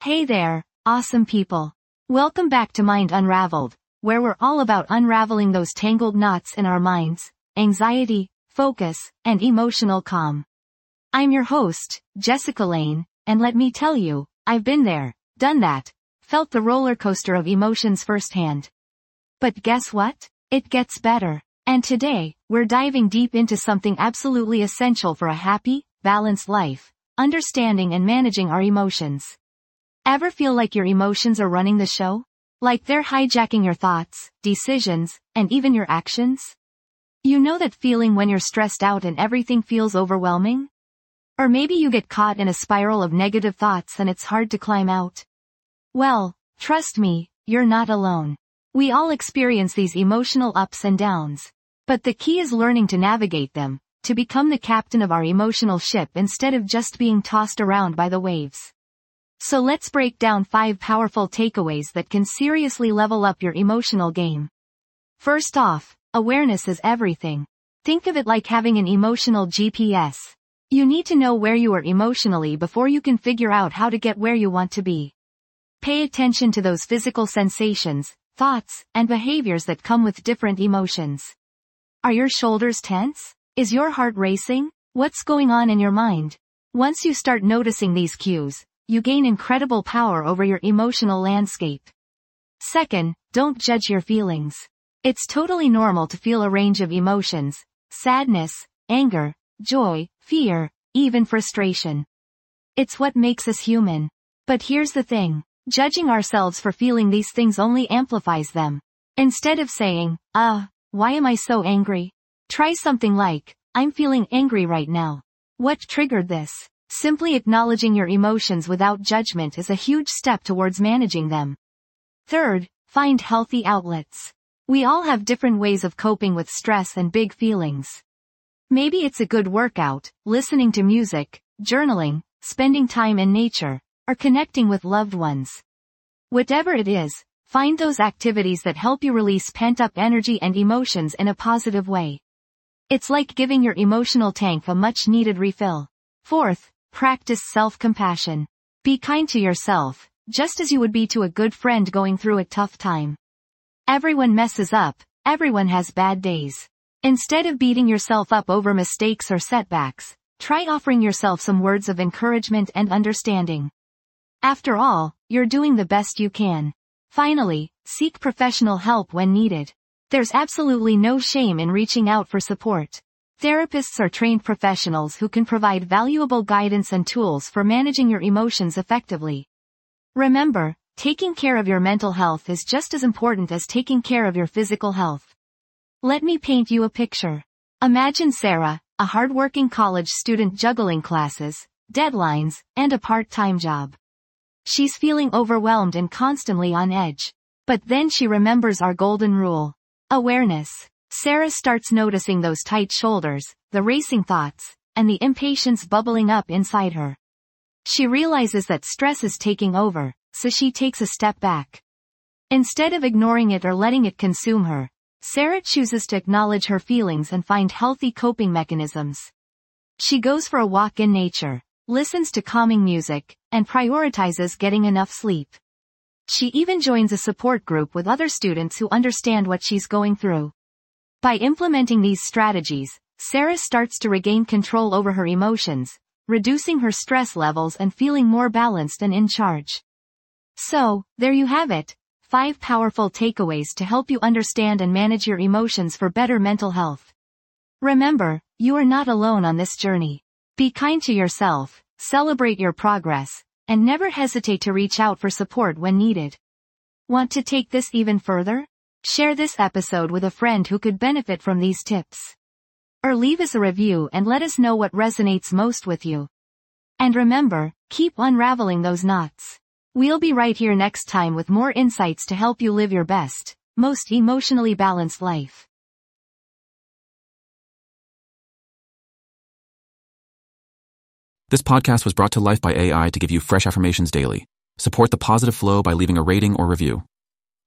Hey there, awesome people. Welcome back to Mind Unraveled, where we're all about unraveling those tangled knots in our minds, anxiety, focus, and emotional calm. I'm your host, Jessica Lane, and let me tell you, I've been there, done that, felt the roller coaster of emotions firsthand. But guess what? It gets better. And today, we're diving deep into something absolutely essential for a happy, balanced life: understanding and managing our emotions. Ever feel like your emotions are running the show? Like they're hijacking your thoughts, decisions, and even your actions? You know that feeling when you're stressed out and everything feels overwhelming? Or maybe you get caught in a spiral of negative thoughts and it's hard to climb out. Well, trust me, you're not alone. We all experience these emotional ups and downs. But the key is learning to navigate them, to become the captain of our emotional ship instead of just being tossed around by the waves. So let's break down 5 powerful takeaways that can seriously level up your emotional game. First off, awareness is everything. Think of it like having an emotional GPS. You need to know where you are emotionally before you can figure out how to get where you want to be. Pay attention to those physical sensations, thoughts, and behaviors that come with different emotions. Are your shoulders tense? Is your heart racing? What's going on in your mind? Once you start noticing these cues, you gain incredible power over your emotional landscape. Second, don't judge your feelings. It's totally normal to feel a range of emotions: sadness, anger, joy, fear, even frustration. It's what makes us human. But here's the thing. Judging ourselves for feeling these things only amplifies them. Instead of saying, why am I so angry? Try something like, I'm feeling angry right now. What triggered this? Simply acknowledging your emotions without judgment is a huge step towards managing them. Third, find healthy outlets. We all have different ways of coping with stress and big feelings. Maybe it's a good workout, listening to music, journaling, spending time in nature, or connecting with loved ones. Whatever it is, find those activities that help you release pent-up energy and emotions in a positive way. It's like giving your emotional tank a much-needed refill. Fourth, practice self-compassion. Be kind to yourself, just as you would be to a good friend going through a tough time. Everyone messes up, everyone has bad days. Instead of beating yourself up over mistakes or setbacks, try offering yourself some words of encouragement and understanding. After all, you're doing the best you can. Finally, seek professional help when needed. There's absolutely no shame in reaching out for support. Therapists are trained professionals who can provide valuable guidance and tools for managing your emotions effectively. Remember, taking care of your mental health is just as important as taking care of your physical health. Let me paint you a picture. Imagine Sarah, a hardworking college student juggling classes, deadlines, and a part-time job. She's feeling overwhelmed and constantly on edge. But then she remembers our golden rule: awareness. Sarah starts noticing those tight shoulders, the racing thoughts, and the impatience bubbling up inside her. She realizes that stress is taking over, so she takes a step back. Instead of ignoring it or letting it consume her, Sarah chooses to acknowledge her feelings and find healthy coping mechanisms. She goes for a walk in nature, listens to calming music, and prioritizes getting enough sleep. She even joins a support group with other students who understand what she's going through. By implementing these strategies, Sarah starts to regain control over her emotions, reducing her stress levels and feeling more balanced and in charge. So, there you have it, 5 powerful takeaways to help you understand and manage your emotions for better mental health. Remember, you are not alone on this journey. Be kind to yourself, celebrate your progress, and never hesitate to reach out for support when needed. Want to take this even further? Share this episode with a friend who could benefit from these tips. Or leave us a review and let us know what resonates most with you. And remember, keep unraveling those knots. We'll be right here next time with more insights to help you live your best, most emotionally balanced life. This podcast was brought to life by AI to give you fresh affirmations daily. Support the positive flow by leaving a rating or review.